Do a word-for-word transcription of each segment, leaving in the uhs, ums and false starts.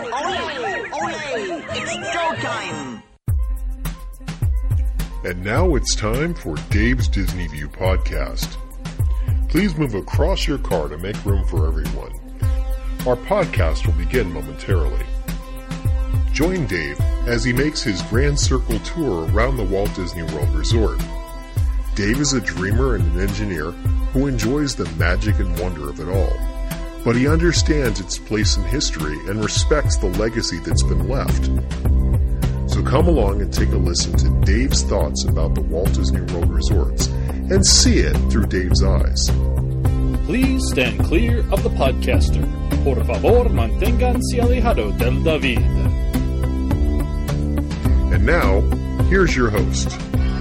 Ole! Ole! It's showtime! And now it's time for Dave's Disney View podcast. Please move across your car to make room for everyone. Our podcast will begin momentarily. Join Dave as he makes his Grand Circle tour around the Walt Disney World Resort. Dave is a dreamer and an engineer who enjoys the magic and wonder of it all, but he understands its place in history and respects the legacy that's been left. So come along and take a listen to Dave's thoughts about the Walt Disney World Resorts and see it through Dave's eyes. Please stand clear of the podcaster. Por favor, manténganse alejado del David. And now, here's your host.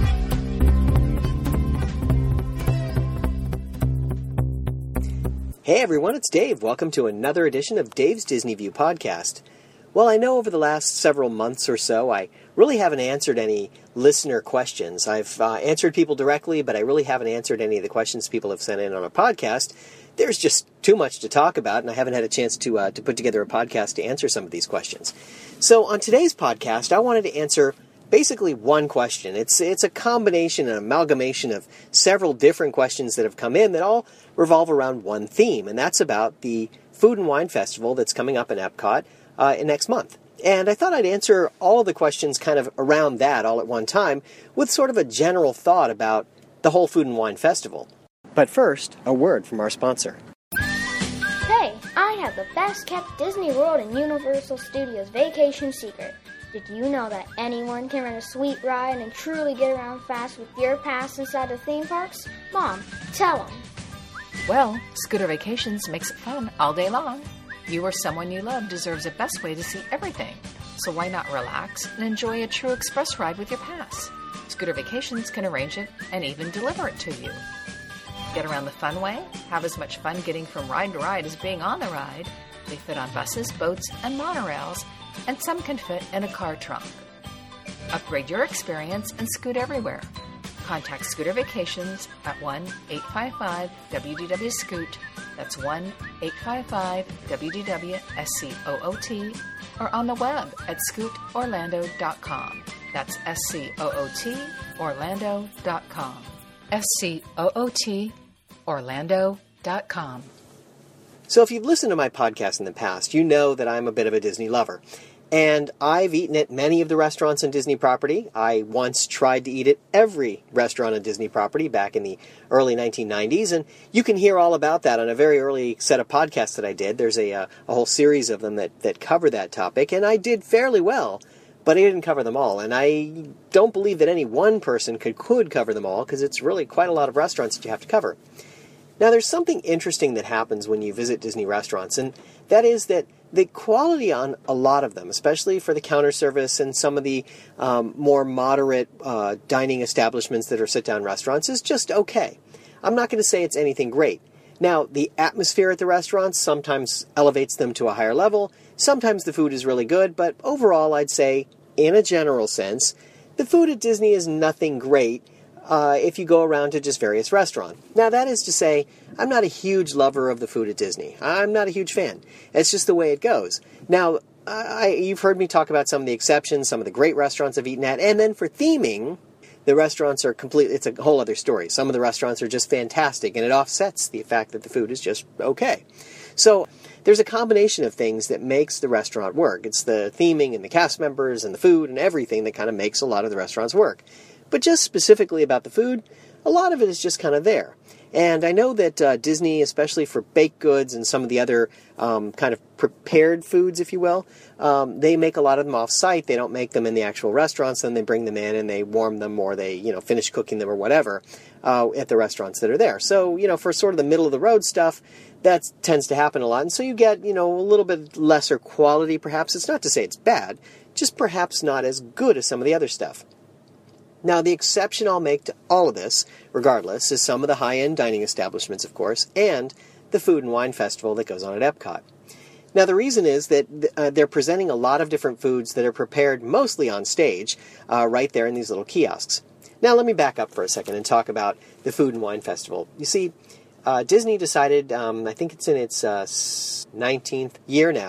Hey everyone, it's Dave. Welcome to another edition of Dave's Disney View podcast. Well, I know over the last several months or so, I really haven't answered any listener questions. I've uh, answered people directly, but I really haven't answered any of the questions people have sent in on a podcast. There's just too much to talk about, and I haven't had a chance to uh, to put together a podcast to answer some of these questions. So on today's podcast, I wanted to answer basically one question. It's it's a combination, an amalgamation of several different questions that have come in that all revolve around one theme, and that's about the Food and Wine Festival that's coming up in Epcot uh, in next month. And I thought I'd answer all of the questions kind of around that all at one time with sort of a general thought about the whole Food and Wine Festival. But first, a word from our sponsor. Hey, I have the best-kept Disney World and Universal Studios vacation secret. Did you know that anyone can rent a sweet ride and truly get around fast with your pass inside the theme parks? Mom, tell them. Well, Scooter Vacations makes it fun all day long. You or someone you love deserves the best way to see everything. So why not relax and enjoy a true express ride with your pass? Scooter Vacations can arrange it and even deliver it to you. Get around the fun way, have as much fun getting from ride to ride as being on the ride. They fit on buses, boats, and monorails, and some can fit in a car trunk. Upgrade your experience and scoot everywhere. Contact Scooter Vacations at one eight five five W D W Scoot. That's one eight five five W D W S C O O T, or on the web at scoot orlando dot com. That's S C O O T Orlando dot com. S C O O T Orlando dot com. So if you've listened to my podcast in the past, you know that I'm a bit of a Disney lover. And I've eaten at many of the restaurants on Disney property. I once tried to eat at every restaurant on Disney property back in the early nineteen nineties, and you can hear all about that on a very early set of podcasts that I did. There's a, uh, a whole series of them that, that cover that topic, and I did fairly well, but I didn't cover them all. And I don't believe that any one person could, could cover them all, because it's really quite a lot of restaurants that you have to cover. Now, there's something interesting that happens when you visit Disney restaurants, and that is that the quality on a lot of them, especially for the counter service and some of the um, more moderate uh, dining establishments that are sit-down restaurants, is just okay. I'm not going to say it's anything great. Now, the atmosphere at the restaurants sometimes elevates them to a higher level. Sometimes the food is really good, but overall, I'd say, in a general sense, the food at Disney is nothing great Uh, if you go around to just various restaurants. Now, that is to say, I'm not a huge lover of the food at Disney. I'm not a huge fan. It's just the way it goes. Now, I, you've heard me talk about some of the exceptions, some of the great restaurants I've eaten at, and then for theming, the restaurants are complete. It's a whole other story. Some of the restaurants are just fantastic, and it offsets the fact that the food is just okay. So, there's a combination of things that makes the restaurant work. It's the theming and the cast members and the food and everything that kind of makes a lot of the restaurants work. But just specifically about the food, a lot of it is just kind of there. And I know that uh, Disney, especially for baked goods and some of the other um, kind of prepared foods, if you will, um, they make a lot of them off-site. They don't make them in the actual restaurants. Then they bring them in and they warm them, or they, you know, finish cooking them or whatever uh, at the restaurants that are there. So, you know, for sort of the middle-of-the-road stuff, that tends to happen a lot. And so you get, you know, a little bit lesser quality, perhaps. It's not to say it's bad, just perhaps not as good as some of the other stuff. Now, the exception I'll make to all of this, regardless, is some of the high-end dining establishments, of course, and the Food and Wine Festival that goes on at Epcot. Now, the reason is that uh, they're presenting a lot of different foods that are prepared mostly on stage, uh, right there in these little kiosks. Now, let me back up for a second and talk about the Food and Wine Festival. You see, uh, Disney decided, um, I think it's in its uh, nineteenth year now,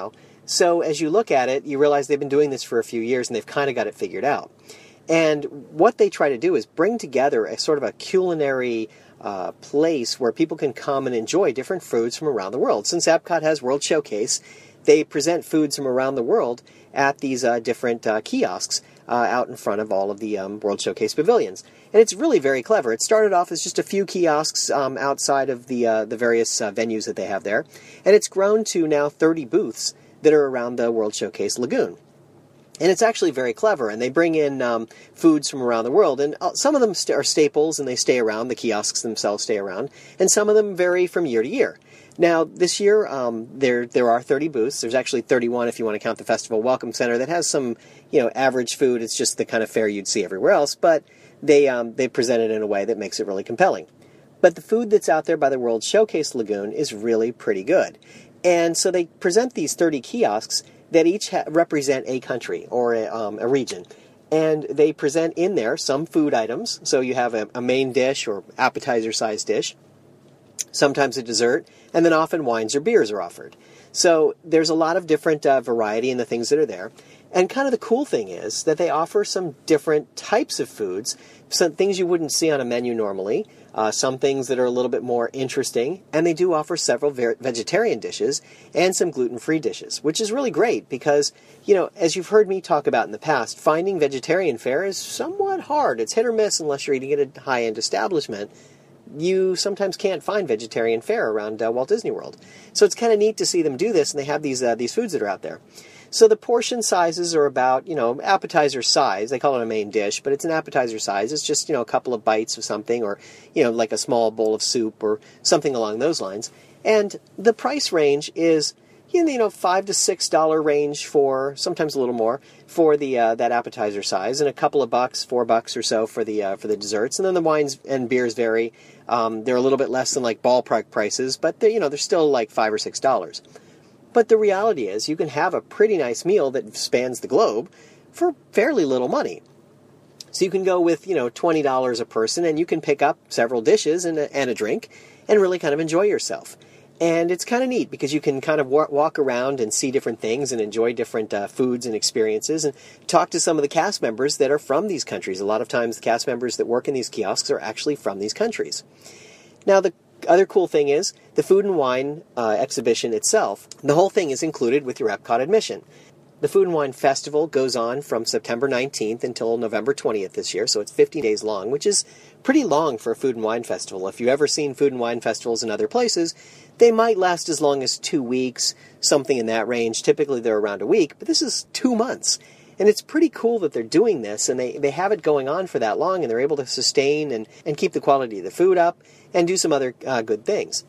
So as you look at it, you realize they've been doing this for a few years and they've kind of got it figured out. And what they try to do is bring together a sort of a culinary uh, place where people can come and enjoy different foods from around the world. Since Epcot has World Showcase, they present foods from around the world at these uh, different uh, kiosks uh, out in front of all of the um, World Showcase pavilions. And it's really very clever. It started off as just a few kiosks um, outside of the uh, the various uh, venues that they have there. And it's grown to now thirty booths that are around the World Showcase Lagoon. And it's actually very clever, and they bring in um, foods from around the world, and uh, some of them st- are staples, and they stay around, the kiosks themselves stay around, and some of them vary from year to year. Now, this year, um, there there are thirty booths. There's actually thirty-one if you want to count the Festival Welcome Center that has some, you know, average food. It's just the kind of fare you'd see everywhere else, but they um, they present it in a way that makes it really compelling. But the food that's out there by the World Showcase Lagoon is really pretty good. And so they present these thirty kiosks that each ha- represent a country or a, um, a region. And they present in there some food items. So you have a, a main dish or appetizer-sized dish, sometimes a dessert, and then often wines or beers are offered. So there's a lot of different uh, variety in the things that are there. And kind of the cool thing is that they offer some different types of foods, some things you wouldn't see on a menu normally, uh, some things that are a little bit more interesting, and they do offer several ver- vegetarian dishes and some gluten-free dishes, which is really great because, you know, as you've heard me talk about in the past, finding vegetarian fare is somewhat hard. It's hit or miss unless you're eating at a high-end establishment. You sometimes can't find vegetarian fare around uh, Walt Disney World. So it's kind of neat to see them do this, and they have these uh, these foods that are out there. So the portion sizes are about, you know, appetizer size. They call it a main dish, but it's an appetizer size. It's just, you know, a couple of bites of something or, you know, like a small bowl of soup or something along those lines. And the price range is, you know, five to six dollar range for, sometimes a little more, for the uh, that appetizer size, and a couple of bucks, four bucks or so for the uh, for the desserts. And then the wines and beers vary. Um, they're a little bit less than like ballpark prices, but they're, you know, they're still like five or six dollars. But the reality is you can have a pretty nice meal that spans the globe for fairly little money. So you can go with, you know, twenty dollars a person, and you can pick up several dishes and a, and a drink and really kind of enjoy yourself. And it's kind of neat because you can kind of wa- walk around and see different things and enjoy different uh, foods and experiences and talk to some of the cast members that are from these countries. A lot of times the cast members that work in these kiosks are actually from these countries. Now, the other cool thing is the food and wine uh, exhibition itself. The whole thing is included with your Epcot admission. The Food and Wine Festival goes on from September nineteenth until November twentieth this year, so it's fifteen days long, which is pretty long for a food and wine festival. If you've ever seen food and wine festivals in other places, they might last as long as two weeks, something in that range. Typically they're around a week, but this is two months. And it's pretty cool that they're doing this, and they, they have it going on for that long, and they're able to sustain and, and keep the quality of the food up and do some other uh, good things.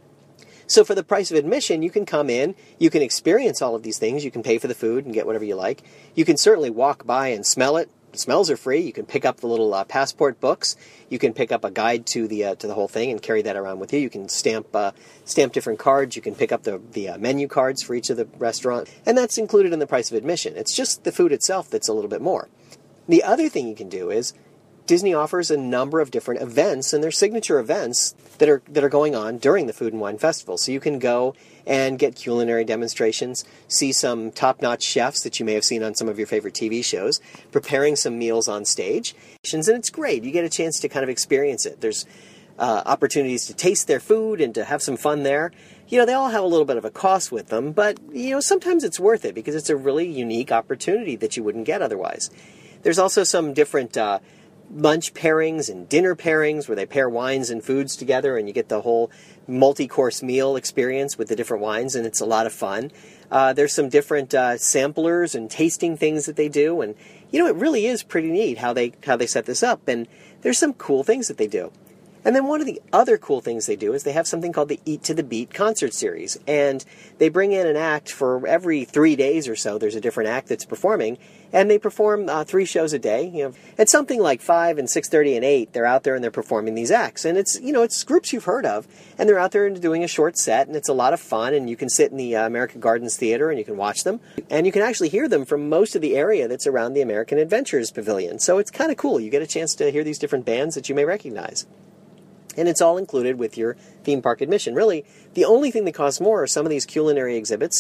So for the price of admission, you can come in, you can experience all of these things, you can pay for the food and get whatever you like. You can certainly walk by and smell it. The smells are free. You can pick up the little uh, passport books. You can pick up a guide to the uh, to the whole thing and carry that around with you. You can stamp uh, stamp different cards. You can pick up the, the uh, menu cards for each of the restaurants. And that's included in the price of admission. It's just the food itself that's a little bit more. The other thing you can do is Disney offers a number of different events, and they're signature events that are that are going on during the Food and Wine Festival. So you can go and get culinary demonstrations, see some top-notch chefs that you may have seen on some of your favorite T V shows, preparing some meals on stage. And it's great. You get a chance to kind of experience it. There's uh, opportunities to taste their food and to have some fun there. You know, they all have a little bit of a cost with them, but, you know, sometimes it's worth it because it's a really unique opportunity that you wouldn't get otherwise. There's also some different Uh, lunch pairings and dinner pairings where they pair wines and foods together and you get the whole multi-course meal experience with the different wines, and it's a lot of fun. Uh, there's some different uh, samplers and tasting things that they do, and you know, it really is pretty neat how they how they set this up, and there's some cool things that they do. And then one of the other cool things they do is they have something called the Eat to the Beat concert series. And they bring in an act for every three days or so. There's a different act that's performing. And they perform uh, three shows a day. You know, at something like five and six thirty and eight, they're out there and they're performing these acts. And it's, you know, it's groups you've heard of. And they're out there and doing a short set. And it's a lot of fun. And you can sit in the uh, American Gardens Theater and you can watch them. And you can actually hear them from most of the area that's around the American Adventures Pavilion. So it's kind of cool. You get a chance to hear these different bands that you may recognize. And it's all included with your theme park admission. Really, the only thing that costs more are some of these culinary exhibits,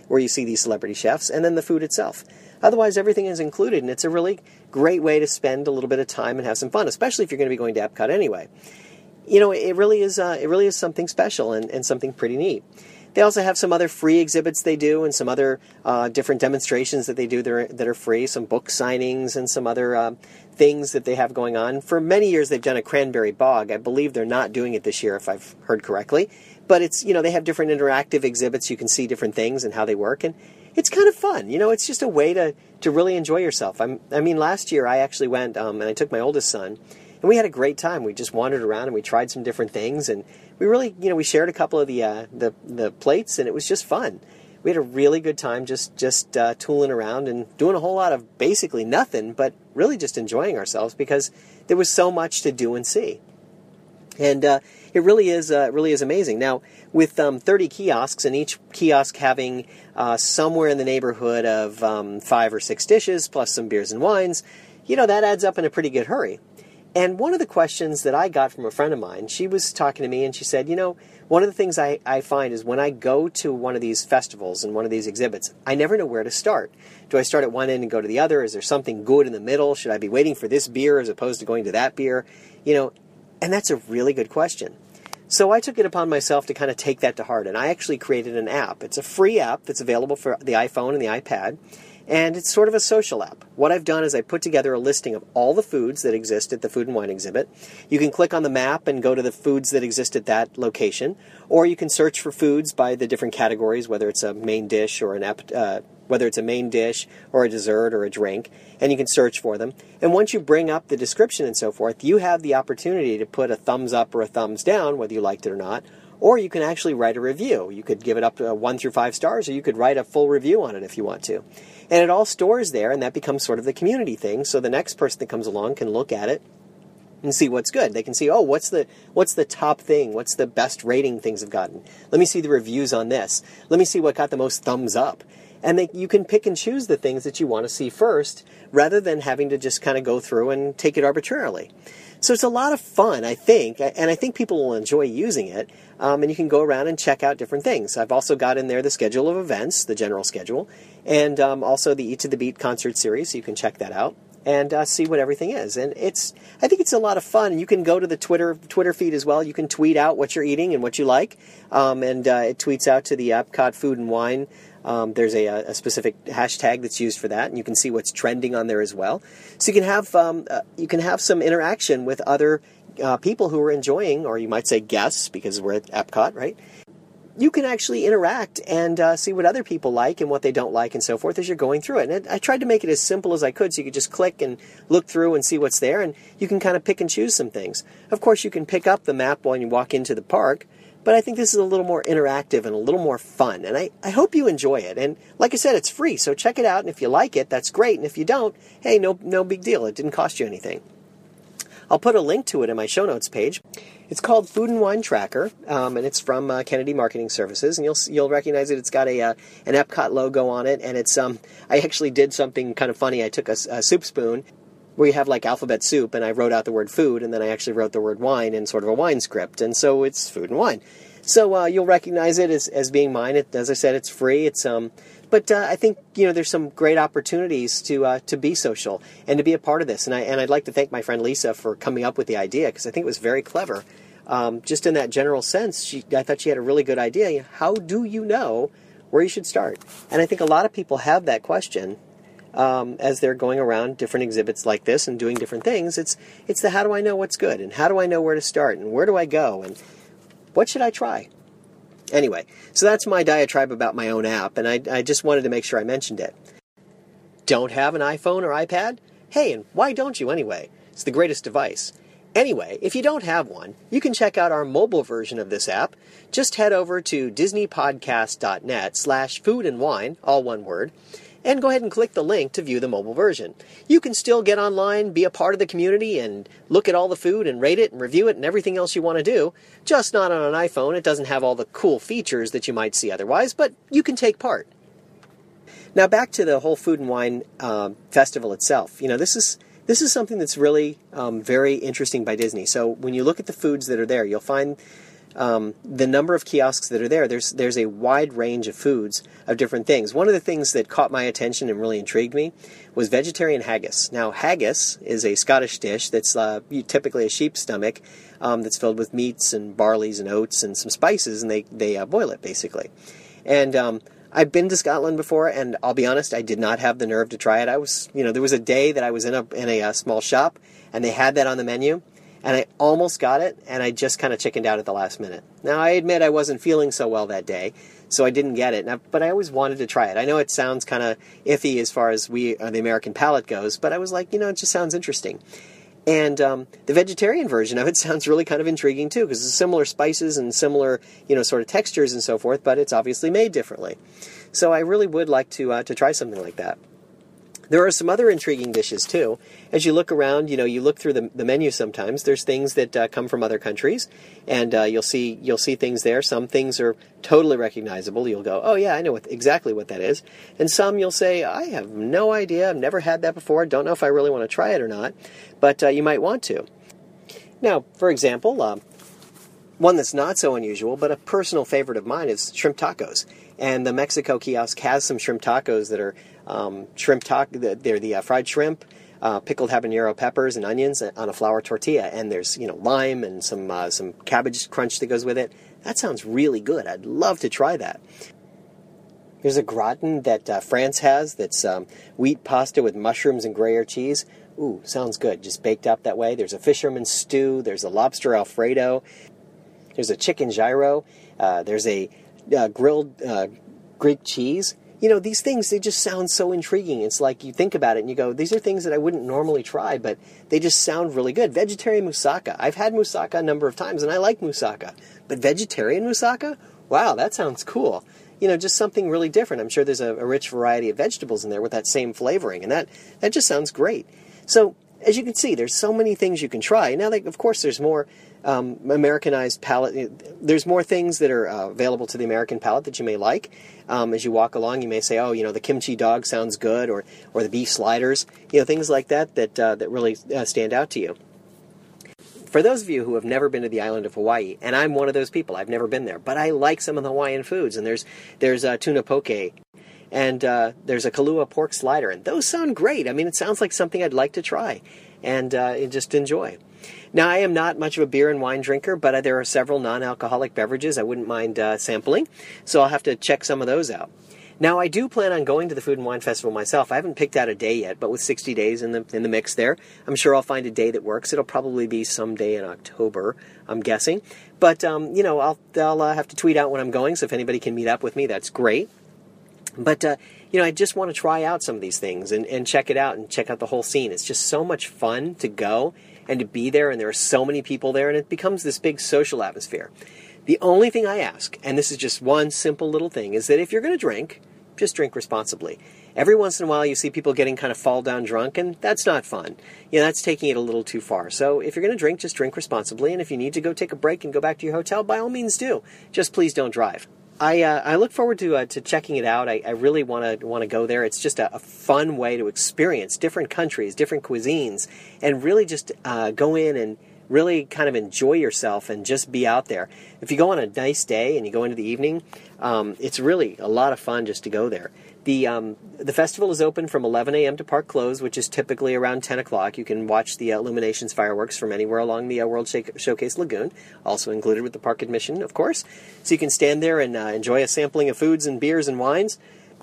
where you see these celebrity chefs, and then the food itself. Otherwise, everything is included, and it's a really great way to spend a little bit of time and have some fun, especially if you're going to be going to Epcot anyway. You know, it really is uh, it really is something special and, and something pretty neat. They also have some other free exhibits they do and some other uh, different demonstrations that they do that are, that are free, some book signings and some other uh, things that they have going on. For many years, they've done a cranberry bog. I believe they're not doing it this year, if I've heard correctly. But it's, you know, they have different interactive exhibits. You can see different things and how they work. And it's kind of fun. You know, it's just a way to, to really enjoy yourself. I'm, I mean, last year I actually went um, and I took my oldest son. And we had a great time. We just wandered around and we tried some different things. And we really, you know, we shared a couple of the uh, the, the plates, and it was just fun. We had a really good time just, just uh, tooling around and doing a whole lot of basically nothing, but really just enjoying ourselves because there was so much to do and see. And uh, it really is uh, really is amazing. Now, with um, thirty kiosks, and each kiosk having uh, somewhere in the neighborhood of um, five or six dishes, plus some beers and wines, you know, that adds up in a pretty good hurry. And one of the questions that I got from a friend of mine, she was talking to me and she said, you know, one of the things I, I find is when I go to one of these festivals and one of these exhibits, I never know where to start. Do I start at one end and go to the other? Is there something good in the middle? Should I be waiting for this beer as opposed to going to that beer? You know, and that's a really good question. So I took it upon myself to kind of take that to heart, and I actually created an app. It's a free app that's available for the iPhone and the iPad. And it's sort of a social app. What I've done is I put together a listing of all the foods that exist at the Food and Wine exhibit. You can click on the map and go to the foods that exist at that location, or you can search for foods by the different categories, whether it's a main dish or an ep- uh, whether it's a main dish or a dessert or a drink, and you can search for them. And once you bring up the description and so forth, you have the opportunity to put a thumbs up or a thumbs down, whether you liked it or not. Or you can actually write a review. You could give it up to one through five stars, or you could write a full review on it if you want to. And it all stores there, and that becomes sort of the community thing. So the next person that comes along can look at it and see what's good. They can see, oh, what's the what's the top thing? What's the best rating things have gotten? Let me see the reviews on this. Let me see what got the most thumbs up. And they, you can pick and choose the things that you want to see first, rather than having to just kind of go through and take it arbitrarily. So it's a lot of fun, I think, and I think people will enjoy using it, um, and you can go around and check out different things. I've also got in there the schedule of events, the general schedule, and um, also the Eat to the Beat concert series, so you can check that out and uh, see what everything is. And it's, I think it's a lot of fun, and you can go to the Twitter Twitter feed as well. You can tweet out what you're eating and what you like, um, and uh, it tweets out to the Epcot Food and Wine. Um, there's a, a specific hashtag that's used for that, and you can see what's trending on there as well. So you can have um, uh, you can have some interaction with other uh, people who are enjoying, or you might say guests, because we're at Epcot, right? You can actually interact and uh, see what other people like and what they don't like and so forth as you're going through it. And I tried to make it as simple as I could, so you could just click and look through and see what's there, and you can kind of pick and choose some things. Of course, you can pick up the map when you walk into the park, but I think this is a little more interactive and a little more fun, and I, I hope you enjoy it. And like I said, it's free, so check it out, and if you like it, that's great, and if you don't, hey, no no big deal. It didn't cost you anything. I'll put a link to it in my show notes page. It's called Food and Wine Tracker, um, and it's from uh, Kennedy Marketing Services, and you'll you'll recognize it. It's got a uh, an Epcot logo on it, and it's um I actually did something kind of funny. I took a, a soup spoon where you have like alphabet soup, and I wrote out the word food, and then I actually wrote the word wine in sort of a wine script, and so it's food and wine. So uh, you'll recognize it as, as being mine. It, as I said, it's free. It's um, but uh, I think you know there's some great opportunities to uh, to be social and to be a part of this. And I and I'd like to thank my friend Lisa for coming up with the idea, because I think it was very clever. Um, just in that general sense, she, I thought she had a really good idea. How do you know where you should start? And I think a lot of people have that question. Um, as they're going around different exhibits like this and doing different things, it's it's the how do I know what's good, and how do I know where to start, and where do I go, and what should I try? Anyway, so that's my diatribe about my own app, and I, I just wanted to make sure I mentioned it. Don't have an iPhone or iPad? Hey, and why don't you anyway? It's the greatest device. Anyway, if you don't have one, you can check out our mobile version of this app. Just head over to disneypodcast.net slash food and wine, all one word, and go ahead and click the link to view the mobile version. You can still get online, be a part of the community, and look at all the food and rate it and review it and everything else you want to do. Just not on an iPhone. It doesn't have all the cool features that you might see otherwise, but you can take part. Now back to the whole Food and Wine uh, festival itself. You know, this is this is something that's really um, very interesting by Disney. So when you look at the foods that are there, you'll find um, the number of kiosks that are there, there's there's a wide range of foods of different things. One of the things that caught my attention and really intrigued me was vegetarian haggis. Now, haggis is a Scottish dish that's uh, typically a sheep's stomach um, that's filled with meats and barleys and oats and some spices, and they, they uh, boil it, basically. And um, I've been to Scotland before, and I'll be honest, I did not have the nerve to try it. I was, you know, there was a day that I was in a in a uh, small shop, and they had that on the menu, and I almost got it, and I just kind of chickened out at the last minute. Now, I admit I wasn't feeling so well that day, so I didn't get it, now, but I always wanted to try it. I know it sounds kind of iffy as far as we uh, the American palate goes, but I was like, you know, it just sounds interesting. And um, the vegetarian version of it sounds really kind of intriguing too, because it's similar spices and similar, you know, sort of textures and so forth, but it's obviously made differently. So I really would like to uh, to try something like that. There are some other intriguing dishes too. As you look around, you know, you look through the, the menu sometimes. There's things that uh, come from other countries, and uh, you'll see you'll see things there. Some things are totally recognizable. You'll go, oh yeah, I know what, exactly what that is. And some you'll say, I have no idea. I've never had that before. Don't know if I really want to try it or not. But uh, you might want to. Now, for example, uh, one that's not so unusual, but a personal favorite of mine is shrimp tacos. And the Mexico kiosk has some shrimp tacos that are um, shrimp taco. They're the uh, fried shrimp, uh, pickled habanero peppers and onions on a flour tortilla, and there's you know lime and some uh, some cabbage crunch that goes with it. That sounds really good. I'd love to try that. There's a gratin that uh, France has that's um, wheat pasta with mushrooms and Gruyere cheese. Ooh, sounds good. Just baked up that way. There's a fisherman's stew. There's a lobster Alfredo. There's a chicken gyro. Uh, there's a uh, grilled uh, Greek cheese. You know, these things, they just sound so intriguing. It's like you think about it and you go, these are things that I wouldn't normally try, but they just sound really good. Vegetarian moussaka. I've had moussaka a number of times, and I like moussaka. But vegetarian moussaka? Wow, that sounds cool. You know, just something really different. I'm sure there's a, a rich variety of vegetables in there with that same flavoring, and that, that just sounds great. So, as you can see, there's so many things you can try. Now, like, of course, there's more um, Americanized palate. There's more things that are uh, available to the American palate that you may like. Um, as you walk along, you may say, oh, you know, the kimchi dog sounds good, or or the beef sliders, you know, things like that that, uh, that really uh, stand out to you. For those of you who have never been to the island of Hawaii, and I'm one of those people, I've never been there, but I like some of the Hawaiian foods, and there's, there's uh, tuna poke, and uh, there's a Kalua pork slider, and those sound great. I mean, it sounds like something I'd like to try and uh, just enjoy. Now, I am not much of a beer and wine drinker, but uh, there are several non-alcoholic beverages I wouldn't mind uh, sampling, so I'll have to check some of those out. Now, I do plan on going to the Food and Wine Festival myself. I haven't picked out a day yet, but with sixty days in the in the mix there, I'm sure I'll find a day that works. It'll probably be someday in October, I'm guessing. But, um, you know, I'll, I'll uh, have to tweet out when I'm going, so if anybody can meet up with me, that's great. But, uh, you know, I just want to try out some of these things and, and check it out and check out the whole scene. It's just so much fun to go and to be there, and there are so many people there, and it becomes this big social atmosphere. The only thing I ask, and this is just one simple little thing, is that if you're going to drink, just drink responsibly. Every once in a while you see people getting kind of fall down drunk, and that's not fun. You know, that's taking it a little too far. So if you're going to drink, just drink responsibly, and if you need to go take a break and go back to your hotel, by all means do. Just please don't drive. I uh, I look forward to uh, to checking it out. I, I really want to want to go there. It's just a, a fun way to experience different countries, different cuisines, and really just uh, go in and really kind of enjoy yourself and just be out there. If you go on a nice day and you go into the evening, um, it's really a lot of fun just to go there. The um, the festival is open from eleven a.m. to park close, which is typically around ten o'clock. You can watch the uh, Illuminations fireworks from anywhere along the uh, World Showcase Lagoon, also included with the park admission, of course. So you can stand there and uh, enjoy a sampling of foods and beers and wines,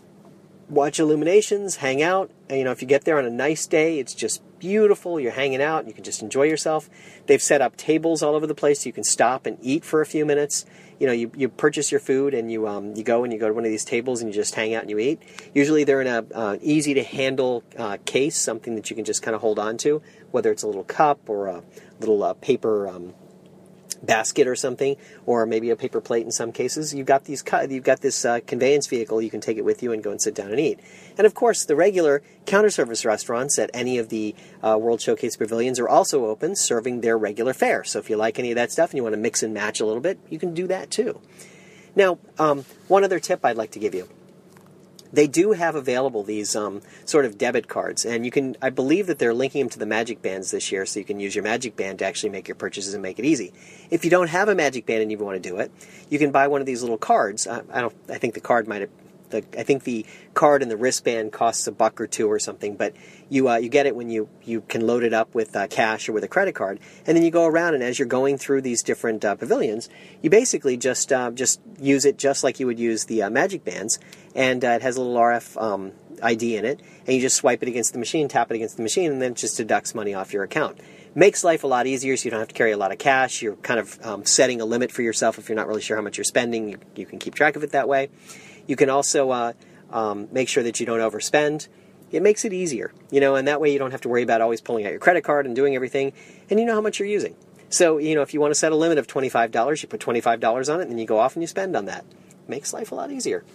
watch Illuminations, hang out. And, you know, if you get there on a nice day, it's just beautiful. You're hanging out. You can just enjoy yourself. They've set up tables all over the place so you can stop and eat for a few minutes. You know, you, you purchase your food and you um, you go and you go to one of these tables and you just hang out and you eat. Usually they're in a uh, easy to handle uh, case, something that you can just kind of hold on to, whether it's a little cup or a little uh, paper um, basket or something, or maybe a paper plate in some cases. You've got these you've got this uh, conveyance vehicle. You can take it with you and go and sit down and eat. And of course, the regular counter service restaurants at any of the uh, World Showcase pavilions are also open, serving their regular fare. So if you like any of that stuff and you want to mix and match a little bit, you can do that too. Now, um, one other tip I'd like to give you. they do have available these um, sort of debit cards, and you can, I believe that they're linking them to the Magic Bands this year, so you can use your Magic Band to actually make your purchases and make it easy. If you don't have a Magic Band and you want to do it, you can buy one of these little cards. I, I don't. I think the card might have. The, I think the card and the wristband costs a buck or two or something, but you uh, you get it when you, you can load it up with uh, cash or with a credit card, and then you go around, and as you're going through these different uh, pavilions, you basically just uh, just use it just like you would use the uh, Magic Bands, and uh, it has a little R F um, I D in it, and you just swipe it against the machine, tap it against the machine, and then it just deducts money off your account. Makes life a lot easier, so you don't have to carry a lot of cash. You're kind of um, setting a limit for yourself if you're not really sure how much you're spending. You, you can keep track of it that way. You can also uh, um, make sure that you don't overspend. It makes it easier, you know, and that way you don't have to worry about always pulling out your credit card and doing everything, and you know how much you're using. So, you know, if you want to set a limit of twenty-five dollars, you put twenty-five dollars on it, and then you go off and you spend on that. Makes life a lot easier.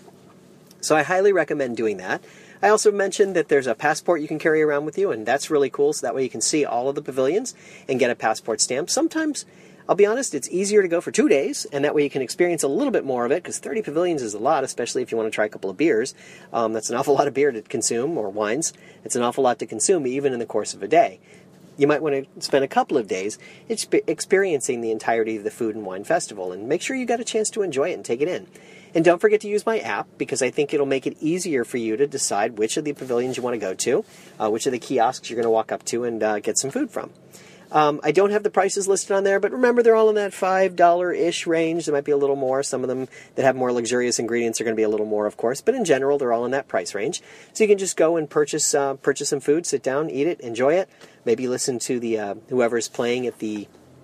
So I highly recommend doing that. I also mentioned that there's a passport you can carry around with you, and that's really cool, so that way you can see all of the pavilions and get a passport stamp. Sometimes, I'll be honest, it's easier to go for two days, and that way you can experience a little bit more of it, because thirty pavilions is a lot, especially if you want to try a couple of beers. Um, that's an awful lot of beer to consume, or wines. It's an awful lot to consume, even in the course of a day. You might want to spend a couple of days experiencing the entirety of the Food and Wine Festival, and make sure you got a chance to enjoy it and take it in. And don't forget to use my app, because I think it'll make it easier for you to decide which of the pavilions you want to go to, uh, which of the kiosks you're going to walk up to and uh, get some food from. Um, I don't have the prices listed on there, but remember, they're all in that five dollars-ish range. There might be a little more. Some of them that have more luxurious ingredients are going to be a little more, of course, but in general, they're all in that price range. So you can just go and purchase uh, purchase some food, sit down, eat it, enjoy it, maybe listen to the uh, whoever's playing at the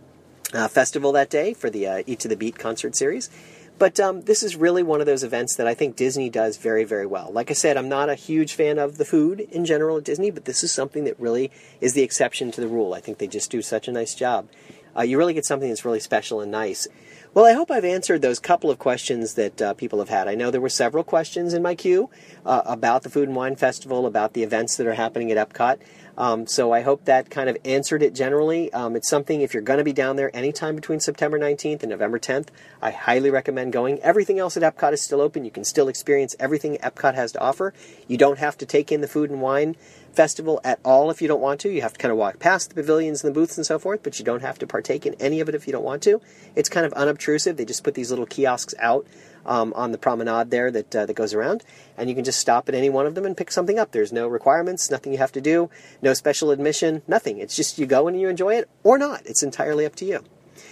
uh, festival that day for the uh, Eat to the Beat concert series. But um, this is really one of those events that I think Disney does very, very well. Like I said, I'm not a huge fan of the food in general at Disney, but this is something that really is the exception to the rule. I think they just do such a nice job. Uh, you really get something that's really special and nice. Well, I hope I've answered those couple of questions that uh, people have had. I know there were several questions in my queue uh, about the Food and Wine Festival, about the events that are happening at Epcot. Um, so I hope that kind of answered it generally. Um, it's something, if you're going to be down there anytime between September nineteenth and November tenth, I highly recommend going. Everything else at Epcot is still open. You can still experience everything Epcot has to offer. You don't have to take in the Food and Wine Festival at all if you don't want to. You have to kind of walk past the pavilions and the booths and so forth, but you don't have to partake in any of it if you don't want to. It's kind of unobtrusive. They just put these little kiosks out um, on the promenade there that uh, that goes around, and you can just stop at any one of them and pick something up. There's no requirements, nothing you have to do, no special admission, nothing. It's just you go and you enjoy it or not. It's entirely up to you.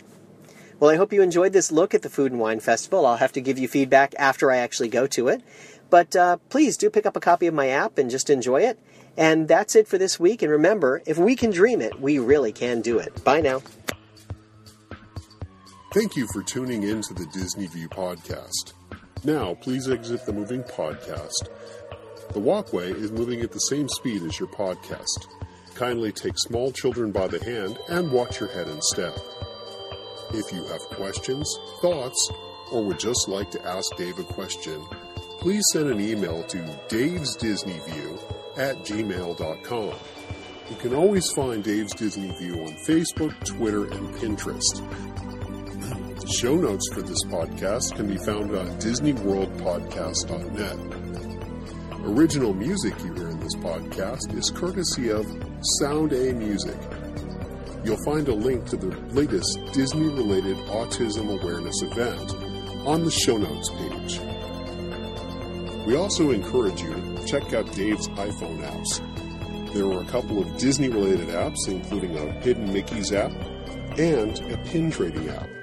Well, I hope you enjoyed this look at the Food and Wine Festival. I'll have to give you feedback after I actually go to it, but uh, please do pick up a copy of my app and just enjoy it. And that's it for this week. And remember, if we can dream it, we really can do it. Bye now. Thank you for tuning in to the Disney View podcast. Now, please exit the moving podcast. The walkway is moving at the same speed as your podcast. Kindly take small children by the hand and watch your head and step. If you have questions, thoughts, or would just like to ask Dave a question, please send an email to Dave's Disney View at gmail dot com. You can always find Dave's Disney View on Facebook, Twitter, and Pinterest. The show notes for this podcast can be found on disney world podcast dot net. Original music you hear in this podcast is courtesy of Sound A Music. You'll find a link to the latest Disney-related autism awareness event on the show notes page. We also encourage you to check out Dave's iPhone apps. There are a couple of Disney-related apps, including a Hidden Mickey's app and a pin trading app.